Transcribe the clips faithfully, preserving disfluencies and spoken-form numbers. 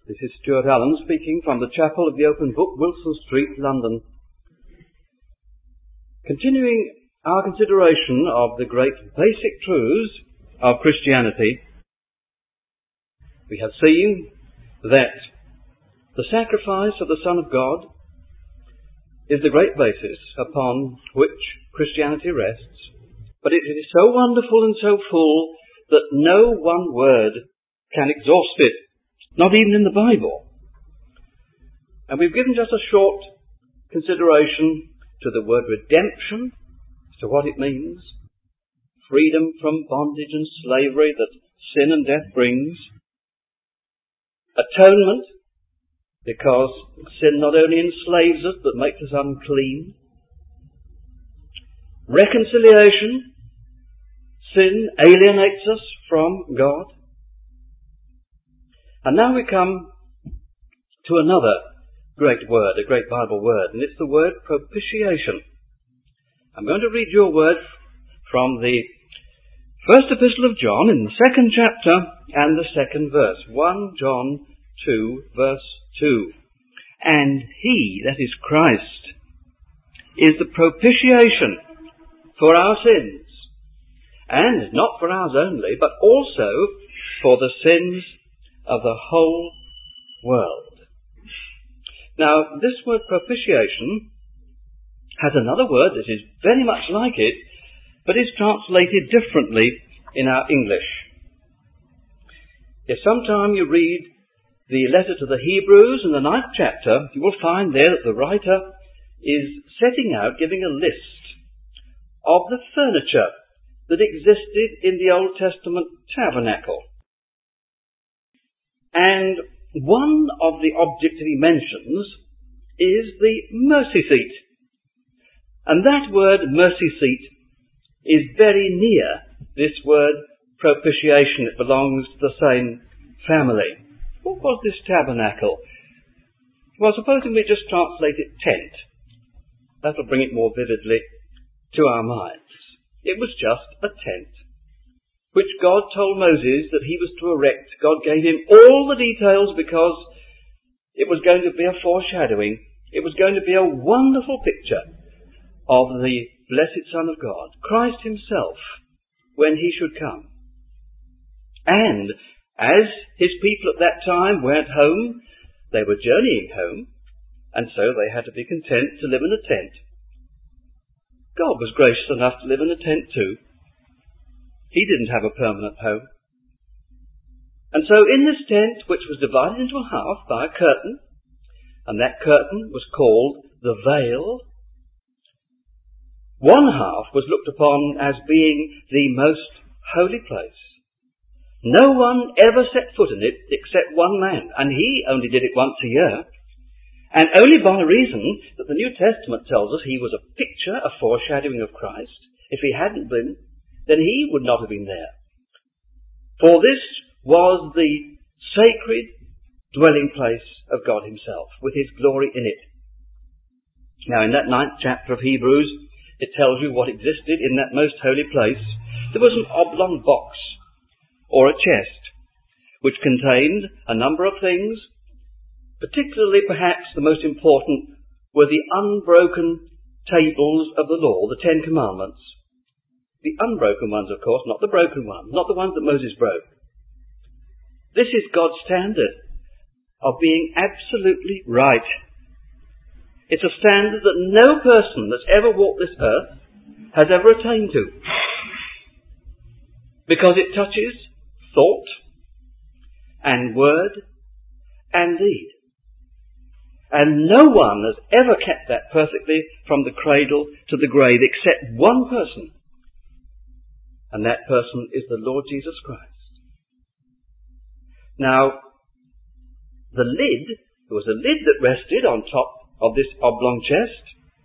This is Stuart Allen speaking from the Chapel of the Open Book, Wilson Street, London. Continuing our consideration of the great basic truths of Christianity, we have seen that the sacrifice of the Son of God is the great basis upon which Christianity rests, but it is so wonderful and so full that no one word can exhaust it, not even in the Bible. And we've given just a short consideration to the word redemption, to what it means, freedom from bondage and slavery that sin and death brings, atonement, because sin not only enslaves us but makes us unclean, reconciliation, sin alienates us from God. And now we come to another great word, a great Bible word, and it's the word propitiation. I'm going to read you a word from the first epistle of John in the second chapter and the second verse. First John two, verse two. And he, that is Christ, is the propitiation for our sins, and not for ours only, but also for the sins of the whole world. Now, this word propitiation has another word that is very much like it, but is translated differently in our English. If sometime you read the letter to the Hebrews in the ninth chapter, you will find there that the writer is setting out, giving a list of the furniture that existed in the Old Testament tabernacle. And one of the objects that he mentions is the mercy seat. And that word mercy seat is very near this word propitiation. It belongs to the same family. What was this tabernacle? Well, supposing we just translate it tent. That'll bring it more vividly to our minds. It was just a tent, which God told Moses that he was to erect. God gave him all the details because it was going to be a foreshadowing. It was going to be a wonderful picture of the blessed Son of God, Christ himself, when he should come. And as his people at that time weren't home, they were journeying home, and so they had to be content to live in a tent. God was gracious enough to live in a tent too. He didn't have a permanent home. And so in this tent, which was divided into a half by a curtain, and that curtain was called the veil, one half was looked upon as being the most holy place. No one ever set foot in it except one man, and he only did it once a year, and only by reason that the New Testament tells us he was a picture, a foreshadowing of Christ. If he hadn't been, then he would not have been there. For this was the sacred dwelling place of God himself, with his glory in it. Now, in that ninth chapter of Hebrews, it tells you what existed in that most holy place. There was an oblong box, or a chest, which contained a number of things. Particularly, perhaps, the most important were the unbroken tables of the law, the Ten Commandments. The unbroken ones, of course, not the broken ones, not the ones that Moses broke. This is God's standard of being absolutely right. It's a standard that no person that's ever walked this earth has ever attained to. Because it touches thought and word and deed. And no one has ever kept that perfectly from the cradle to the grave except one person. And that person is the Lord Jesus Christ. Now, the lid, there was a lid that rested on top of this oblong chest.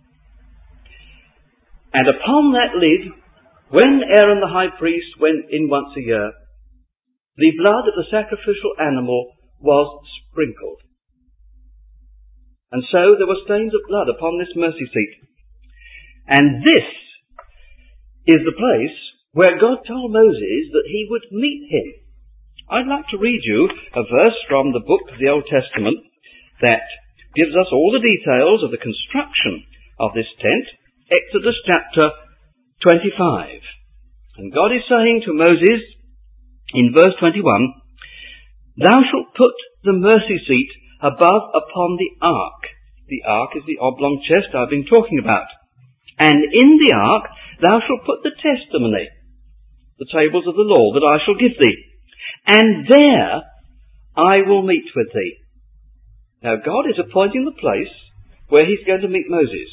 And upon that lid, when Aaron the high priest went in once a year, the blood of the sacrificial animal was sprinkled. And so there were stains of blood upon this mercy seat. And this is the place where God told Moses that he would meet him I'd like to read you a verse from the book of the Old Testament that gives us all the details of the construction of this tent, Exodus chapter twenty-five. And God is saying to Moses in verse twenty-one, "Thou shalt put the mercy seat above upon the ark." The ark is the oblong chest I've been talking about. "And in the ark thou shalt put the testimony, the tables of the law that I shall give thee. And there I will meet with thee." Now God is appointing the place where he's going to meet Moses.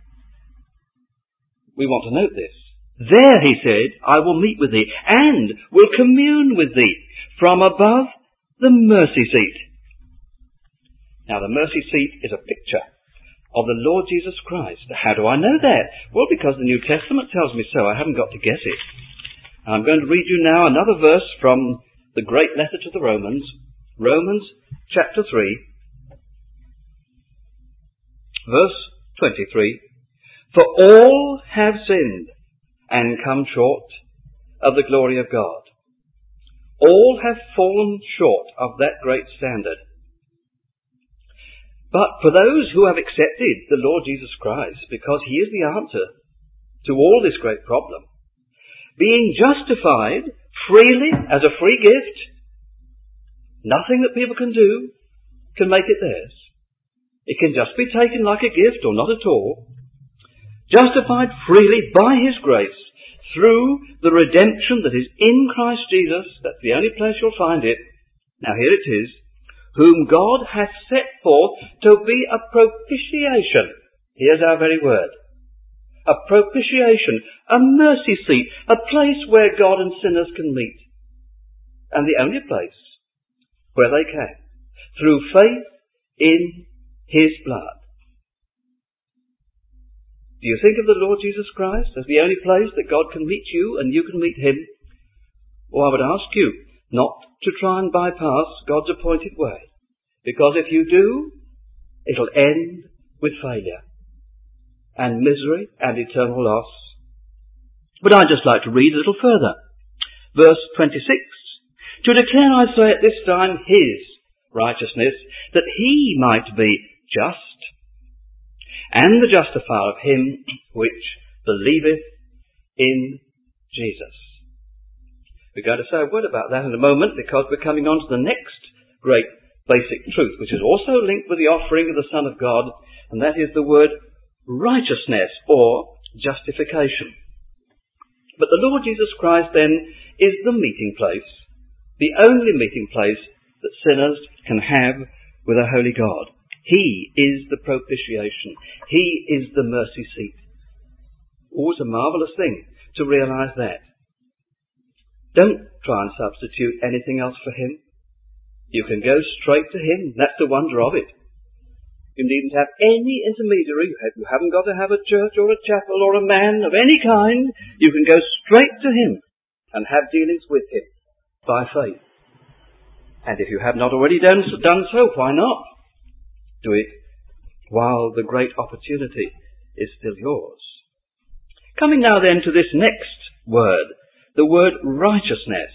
We want to note this. "There," he said, "I will meet with thee, and will commune with thee from above the mercy seat." Now the mercy seat is a picture of the Lord Jesus Christ. How do I know that? Well, because the New Testament tells me so. I haven't got to guess it. I'm going to read you now another verse from the great letter to the Romans, Romans chapter three, verse twenty-three. "For all have sinned and come short of the glory of God." All have fallen short of that great standard. But for those who have accepted the Lord Jesus Christ, because he is the answer to all this great problem, being justified freely as a free gift, nothing that people can do can make it theirs. It can just be taken like a gift or not at all. Justified freely by his grace through the redemption that is in Christ Jesus. That's the only place you'll find it. Now here it is. "Whom God hath set forth to be a propitiation." Here's our very word. A propitiation, a mercy seat, a place where God and sinners can meet. And the only place where they can, through faith in his blood. Do you think of the Lord Jesus Christ as the only place that God can meet you and you can meet him? Or I would ask you not to try and bypass God's appointed way. Because if you do, it'll end with failure and misery and eternal loss. But I'd just like to read a little further. Verse twenty-six. "To declare, I say, at this time his righteousness, that he might be just, and the justifier of him which believeth in Jesus." We're going to say a word about that in a moment, because we're coming on to the next great basic truth, which is also linked with the offering of the Son of God, and that is the word righteousness or justification. But the Lord Jesus Christ then is the meeting place, the only meeting place that sinners can have with a holy God. He is the propitiation. He is the mercy seat. Oh, it's a marvellous thing to realise that. Don't try and substitute anything else for him. You can go straight to him. That's the wonder of it. You needn't have any intermediary. You haven't got to have a church or a chapel or a man of any kind. You can go straight to him and have dealings with him by faith. And if you have not already done, done so, why not? Do it while the great opportunity is still yours. Coming now then to this next word, the word righteousness.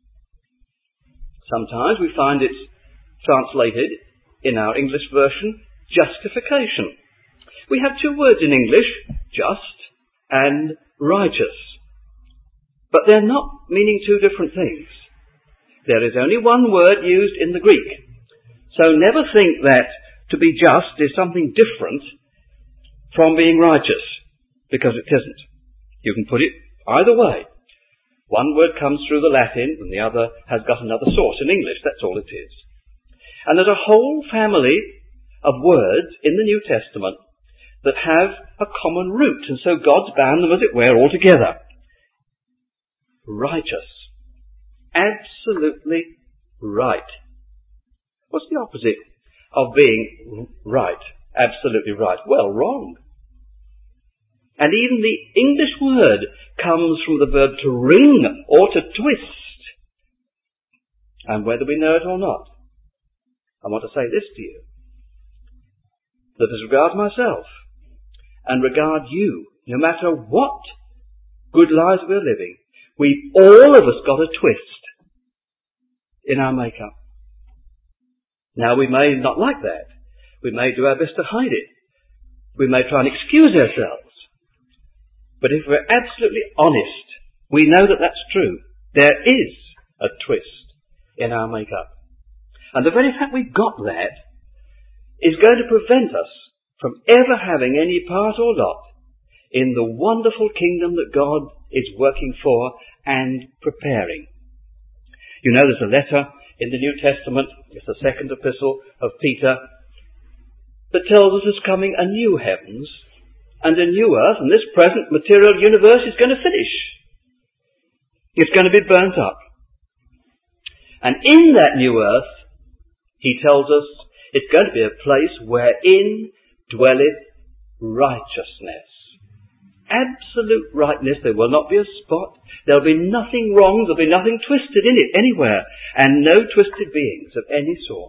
Sometimes we find it translated in our English version, justification. We have two words in English, just and righteous. But they're not meaning two different things. There is only one word used in the Greek. So never think that to be just is something different from being righteous, because it isn't. You can put it either way. One word comes through the Latin and the other has got another source in English. That's all it is. And there's a whole family of words in the New Testament that have a common root, and so God's bound them, as it were, all together. Righteous. Absolutely right. What's the opposite of being right? Absolutely right. Well, wrong. And even the English word comes from the verb to wring or to twist. And whether we know it or not, I want to say this to you. That as regards myself and regard you, no matter what good lives we're living, we've all of us got a twist. in our makeup. Now, we may not like that. We may do our best to hide it. We may try and excuse ourselves. But if we're absolutely honest, we know that that's true. There is a twist in our makeup. And the very fact we've got that is going to prevent us from ever having any part or lot in the wonderful kingdom that God is working for and preparing. You know, there's a letter in the New Testament, it's the second epistle of Peter, that tells us there's coming a new heavens and a new earth, and this present material universe is going to finish. It's going to be burnt up. And in that new earth, he tells us, it's going to be a place wherein dwelleth righteousness. Absolute rightness. There will not be a spot. There'll be nothing wrong. There'll be nothing twisted in it anywhere. And no twisted beings of any sort.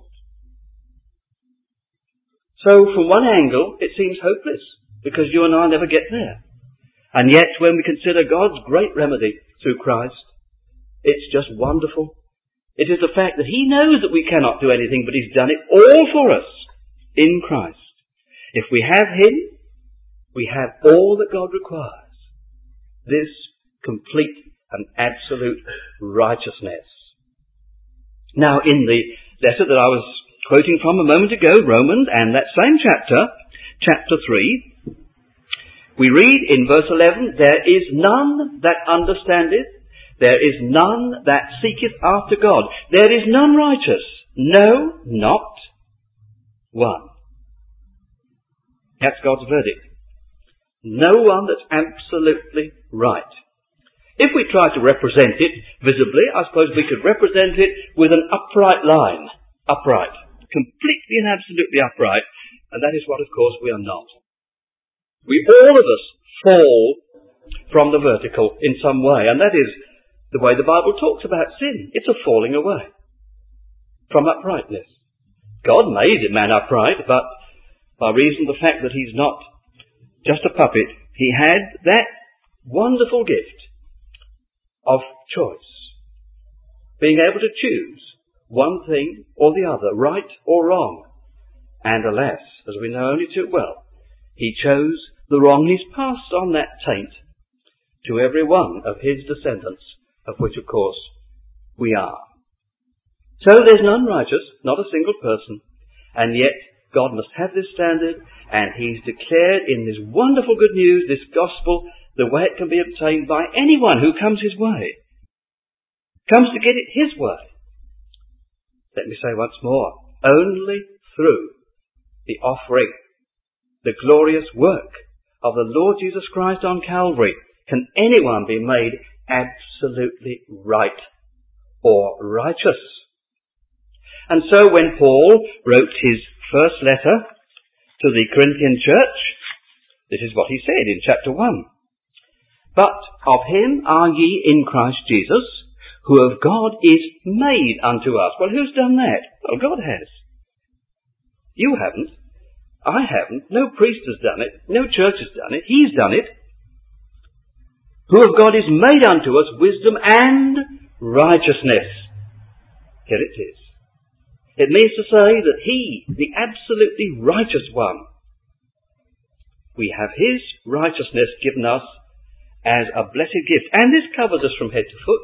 So from one angle, it seems hopeless, because you and I never get there. And yet, when we consider God's great remedy through Christ, it's just wonderful. It is the fact that He knows that we cannot do anything, but He's done it all for us in Christ. If we have Him, we have all that God requires. This complete and absolute righteousness. Now, in the letter that I was quoting from a moment ago, Romans, and that same chapter, chapter three, we read in verse eleven, there is none that understandeth, there is none that seeketh after God, there is none righteous, no, not one. That's God's verdict. No one that's absolutely right. If we try to represent it visibly, I suppose we could represent it with an upright line. Upright. Completely and absolutely upright. And that is what, of course, we are not. We, all of us, fall from the vertical in some way. And that is the way the Bible talks about sin. It's a falling away from uprightness. God made a man upright, but by reason of the fact that he's not just a puppet, he had that wonderful gift of choice. Being able to choose one thing or the other, right or wrong. And alas, as we know only too well, he chose the wrong. He's passed on that taint to every one of his descendants, of which, of course, we are. So there's none righteous, not a single person, and yet God must have this standard, and He's declared in this wonderful good news, this gospel, the way it can be obtained by anyone who comes His way. Comes to get it His way. Let me say once more, only through the offering, the glorious work of the Lord Jesus Christ on Calvary can anyone be made absolutely right or righteous. And so when Paul wrote his first letter to the Corinthian church, this is what he said in chapter one. But of Him are ye in Christ Jesus, who of God is made unto us. Well, who's done that? Well, God has. You haven't. I haven't. No priest has done it. No church has done it. He's done it. Who of God is made unto us wisdom and righteousness. Here it is. It means to say that He, the absolutely righteous one, we have His righteousness given us as a blessed gift. And this covers us from head to foot.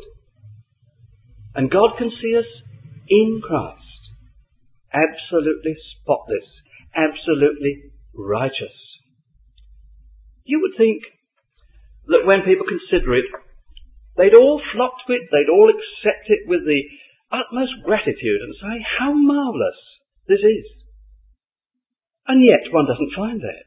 And God can see us in Christ. Absolutely spotless. Absolutely righteous. You would think that when people consider it, they'd all flock to it, they'd all accept it with the utmost gratitude and say, how marvellous this is. And yet one doesn't find that.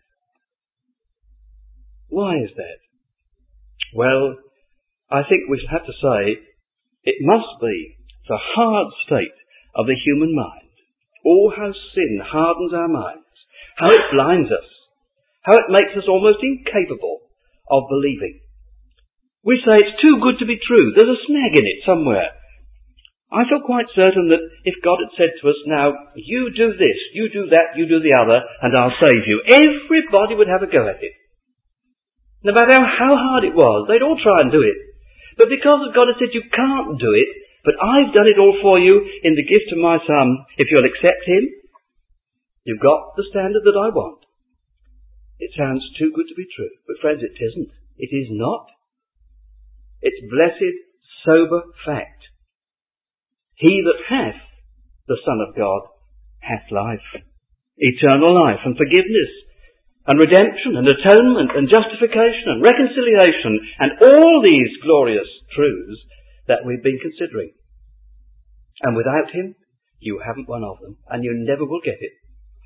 Why is that? Well, I think we have to say it must be the hard state of the human mind. Oh, how sin hardens our minds, how it blinds us, how it makes us almost incapable of believing. We say it's too good to be true. There's a snag in it somewhere. I feel quite certain that if God had said to us, now, you do this, you do that, you do the other, and I'll save you, everybody would have a go at it. No matter how hard it was, they'd all try and do it. But because God had said you can't do it, But I've done it all for you in the gift of my Son. If you'll accept him, you've got the standard that I want. It sounds too good to be true. But friends, it isn't. It is not. It's blessed, sober fact. He that hath the Son of God hath life, eternal life, and forgiveness, and redemption, and atonement, and justification, and reconciliation, and all these glorious truths that we've been considering. And without him, you haven't one of them, and you never will get it.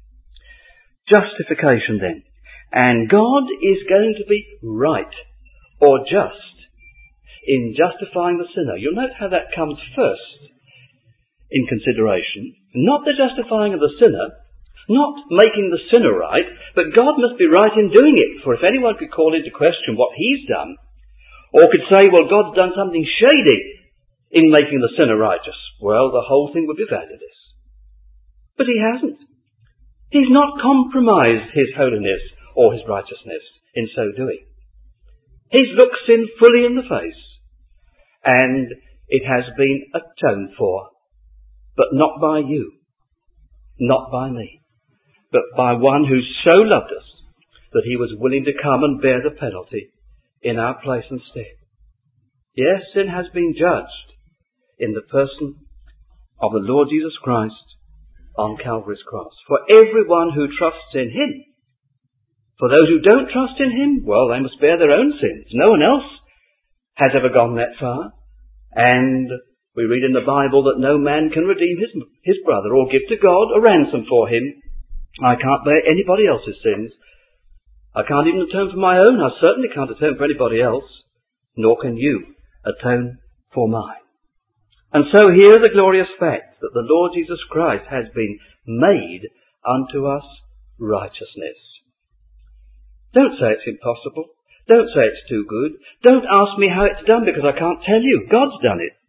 Justification then. And God is going to be right, or just, in justifying the sinner. You'll note how that comes first in consideration. Not the justifying of the sinner, not making the sinner right, but God must be right in doing it. For if anyone could call into question what he's done, or could say, well, God's done something shady in making the sinner righteous, well, the whole thing would be valueless. But he hasn't. He's not compromised his holiness or his righteousness in so doing. He's looked sin fully in the face, and it has been atoned for, but not by you, not by me, but by one who so loved us that he was willing to come and bear the penalty in our place and stead. Yes, sin has been judged in the person of the Lord Jesus Christ on Calvary's cross. For everyone who trusts in him. For those who don't trust in him, well, they must bear their own sins. No one else has ever gone that far. And we read in the Bible that no man can redeem his, his brother or give to God a ransom for him. I can't bear anybody else's sins. I can't even atone for my own. I certainly can't atone for anybody else. Nor can you atone for mine. And so here is the glorious fact that the Lord Jesus Christ has been made unto us righteousness. Don't say it's impossible. Don't say it's too good. Don't ask me how it's done, because I can't tell you. God's done it.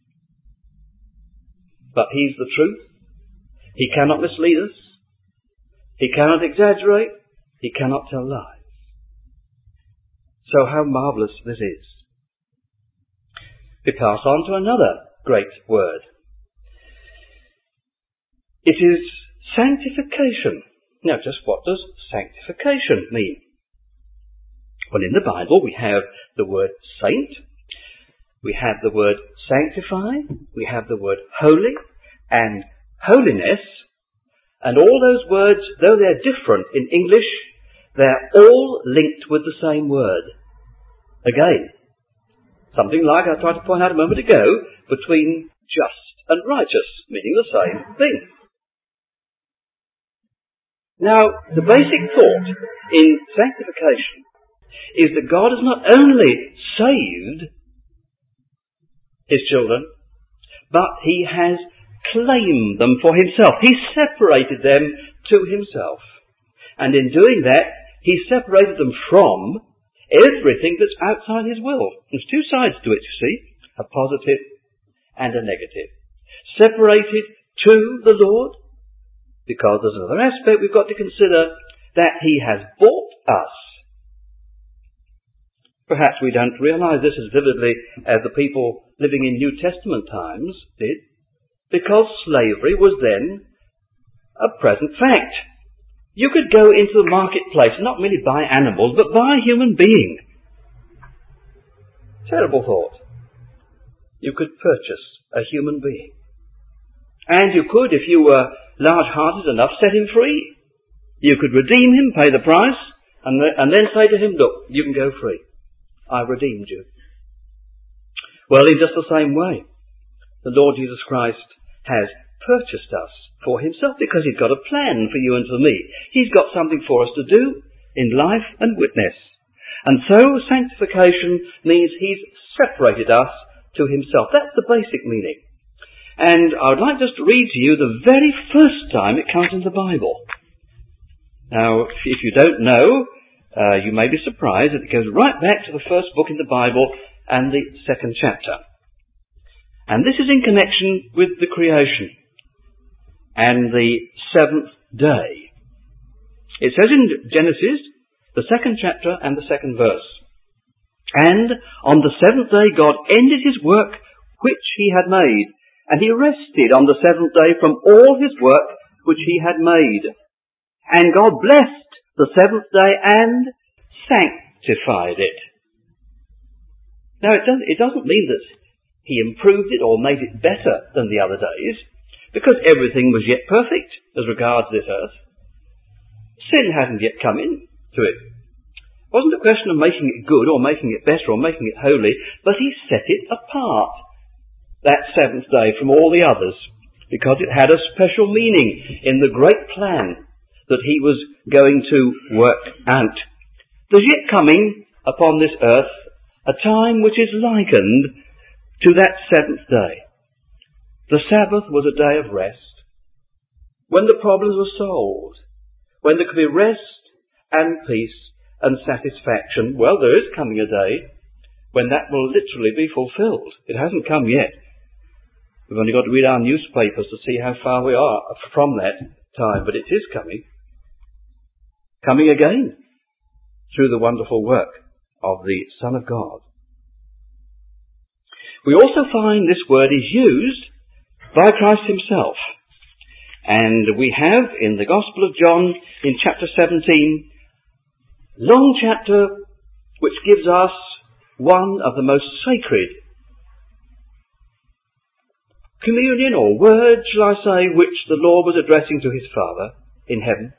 But he's the truth. He cannot mislead us. He cannot exaggerate. He cannot tell lies. So how marvellous this is. We pass on to another great word. It is sanctification. Now, just what does sanctification mean? Well, in the Bible we have the word saint, we have the word sanctify, we have the word holy and holiness, and all those words, though they're different in English, they're all linked with the same word. Again, something like I tried to point out a moment ago, between just and righteous, meaning the same thing. Now, the basic thought in sanctification is that God has not only saved his children, but he has claimed them for himself. He separated them to himself. And in doing that, he separated them from everything that's outside his will. There's two sides to it, you see, a positive and a negative. Separated to the Lord, because there's another aspect we've got to consider, that he has bought us. Perhaps we don't realise this as vividly as the people living in New Testament times did, because slavery was then a present fact. You could go into the marketplace and not merely buy animals, but buy a human being. Terrible thought. You could purchase a human being. And you could, if you were large-hearted enough, set him free. You could redeem him, pay the price, and, th- and then say to him, look, you can go free. I redeemed you. Well, in just the same way, the Lord Jesus Christ has purchased us for himself, because he's got a plan for you and for me. He's got something for us to do in life and witness. And so sanctification means he's separated us to himself. That's the basic meaning. And I would like just to read to you the very first time it comes in the Bible. Now, if you don't know, uh, you may be surprised that it goes right back to the first book in the Bible and the second chapter. And this is in connection with the creation and the seventh day. It says in Genesis, the second chapter and the second verse, and on the seventh day God ended his work which he had made, And he rested on the seventh day from all his work which he had made. And God blessed the seventh day and sanctified it. Now it doesn't, it doesn't mean that he improved it or made it better than the other days, because everything was yet perfect as regards this earth. Sin hadn't yet come into it. It wasn't a question of making it good or making it better or making it holy, but he set it apart, that seventh day, from all the others, because it had a special meaning in the great plan that he was going to work out. There's yet coming upon this earth a time which is likened to that seventh day. The Sabbath was a day of rest, when the problems were solved, when there could be rest and peace and satisfaction. Well, there is coming a day when that will literally be fulfilled. It hasn't come yet. We've only got to read our newspapers to see how far we are from that time, but it is coming. Coming again through the wonderful work of the Son of God. We also find this word is used by Christ himself. And we have in the Gospel of John in chapter seventeen, long chapter which gives us one of the most sacred communion or word, shall I say, which the Lord was addressing to his Father in heaven.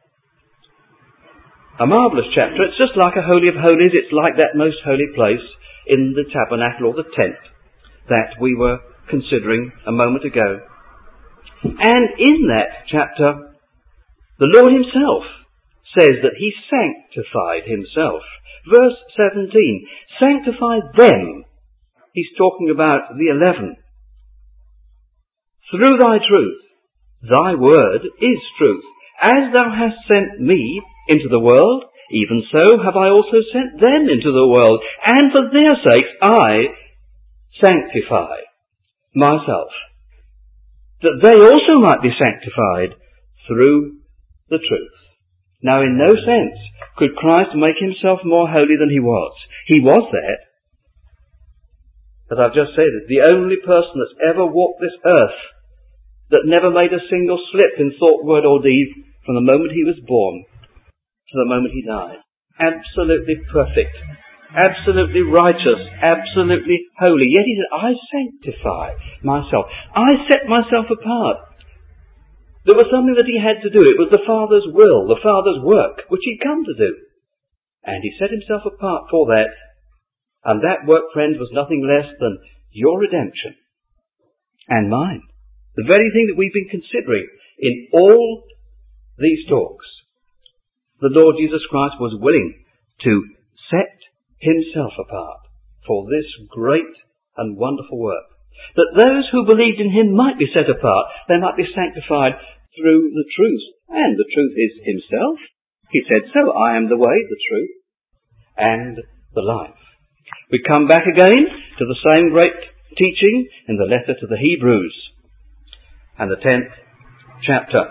A marvellous chapter. It's just like a Holy of Holies. It's like that most holy place in the tabernacle or the tent that we were considering a moment ago. And in that chapter, the Lord himself says that he sanctified himself. Verse seventeen, sanctify them. He's talking about the eleven. Through thy truth, thy word is truth. As thou hast sent me into the world, even so have I also sent them into the world. And for their sakes I sanctify myself, that they also might be sanctified through the truth. Now in no sense could Christ make himself more holy than he was. He was that. But I've just said it, the only person that's ever walked this earth that never made a single slip in thought, word or deed from the moment he was born to the moment he died. Absolutely perfect. Absolutely righteous. Absolutely holy. Yet he said, I sanctify myself. I set myself apart. There was something that he had to do. It was the Father's will, the Father's work, which he'd come to do. And he set himself apart for that. And that work, friends, was nothing less than your redemption and mine. The very thing that we've been considering in all these talks. The Lord Jesus Christ was willing to set himself apart for this great and wonderful work. That those who believed in him might be set apart, they might be sanctified through the truth. And the truth is himself. He said so, I am the way, the truth, and the life. We come back again to the same great teaching in the letter to the Hebrews and the tenth chapter.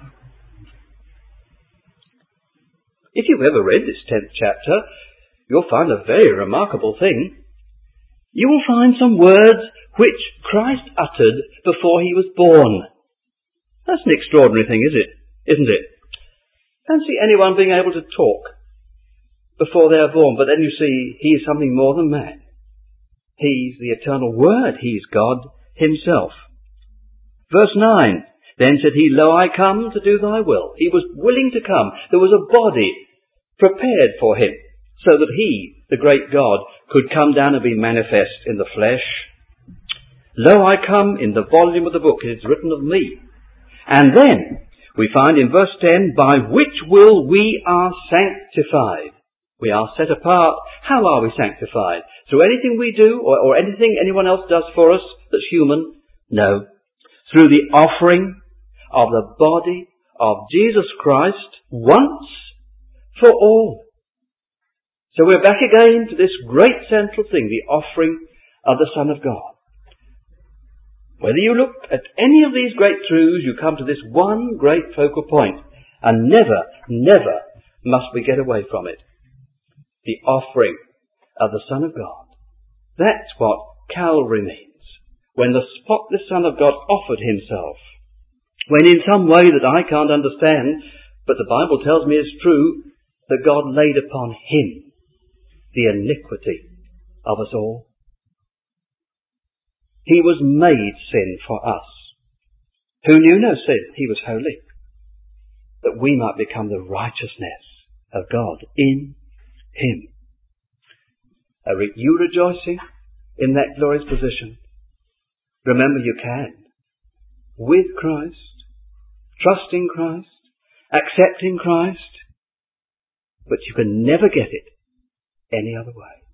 If you've ever read this tenth chapter, you'll find a very remarkable thing. You will find some words which Christ uttered before he was born. That's an extraordinary thing, is it? Isn't it? Fancy anyone being able to talk before they are born, but then you see he is something more than man. He's the eternal Word. He's God himself. Verse nine, then said he, Lo, I come to do thy will. He was willing to come. There was a body prepared for him so that he, the great God, could come down and be manifest in the flesh. Lo, I come in the volume of the book. It is written of me. And then we find in verse ten, by which will we are sanctified. We are set apart. How are we sanctified? Through anything we do or, or anything anyone else does for us that's human? No. Through the offering of the body of Jesus Christ once for all. So we're back again to this great central thing, the offering of the Son of God. Whether you look at any of these great truths, you come to this one great focal point, and never, never must we get away from it. The offering of the Son of God. That's what Calvary means. when the spotless Son of God offered himself, when in some way that I can't understand, but the Bible tells me is true, that God laid upon him the iniquity of us all. He was made sin for us, who knew no sin. He was holy, that we might become the righteousness of God in him. Are you rejoicing in that glorious position? Remember, you can. With Christ, trusting Christ, accepting Christ, but you can never get it any other way.